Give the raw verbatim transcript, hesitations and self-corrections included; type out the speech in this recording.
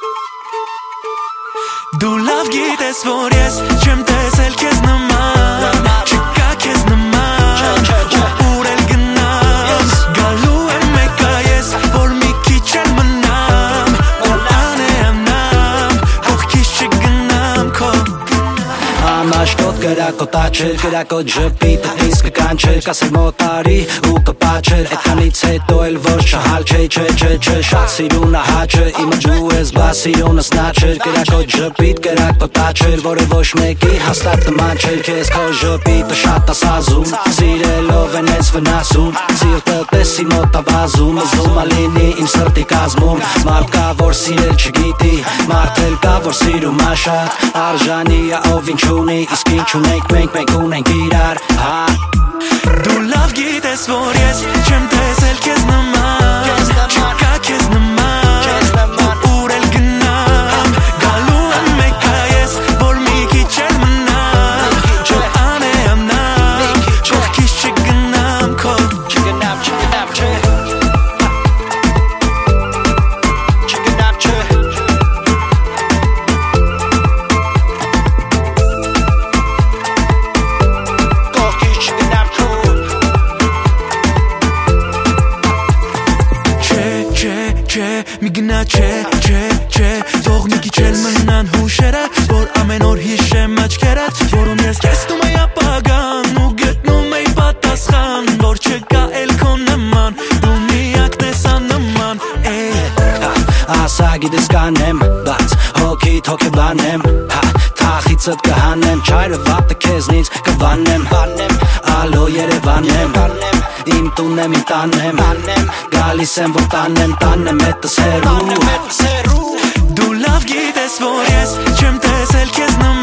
Դու լավ գիտես, որ ես չեմ տեսել քեզ նման, չկա քեզ նման, ուր էլ գնամ, գալու եմ մեկա ես, որ մի քիչ էլ մնամ, որ անեանամ, կողքից չգնամ քո Ամաշկոտ գրակոտ աչեր, գրակոտ ժպիտ, իսկ կանչեր, կասեր մոտարի ու կպաչեր, այդքանից հետո էլ ոչ չհալ չէ, չէ, չէ, չէ, շատ սիրուն ահաչը, իմը դու ես բա սիրունս նաչեր, գրակոտ ժպիտ, գրակոտ աչեր, որը ոչ մեկի հաստատ նման չէր, քեզ քո ժպիտը շատ ասազում, սիրելով են ես վնասում, սիրտը տեսի մոտ ավազում, զում ալինի իմ սրտի կազմում, մարդ կա որ սիրել չգիտի, մարդ էլ կա որ սիրում աշատ, արժանի ա ով ինչ ունի, իսկ ինչ ունենք մենք մենք ունենք իրար, հա Դու լավ գիտես, որ ես չեմ տեսել քեզ նման, չկա քեզ նման, ուր էլ գնամ, գալու եմ մեկա ես, որ մի քիչ էլ մնամ, որ անեանամ, կողքից չգնամ քո Չգնամ, չգնամ, չէ Չգնամ, չէ Կողքից չգնամ քո Չէ, մի գնա չէ, չէ, չէ Թող մի քիչ էլ մնան հուշերը Որ ամեն օր հիշեմ աչքերդ Որում ես տեսնում էի ապագան Ու գտնում էի պատասխան Որ չկա էլ քո նման Դու միակն ես աննման Ասա գիտես կանեմ, բայց հոգիդ հոգեբանեմ Թախիցդ կհանեմ, չայրը վատը քեզնից կվանեմ Ալո Երևանեմ, իմ տունեմ, իմ տանեմ Գալիս եմ որ տանեմ, տանեմ հետս հեռու Դու լավ գիտես որ ես չեմ տեսել քեզ նման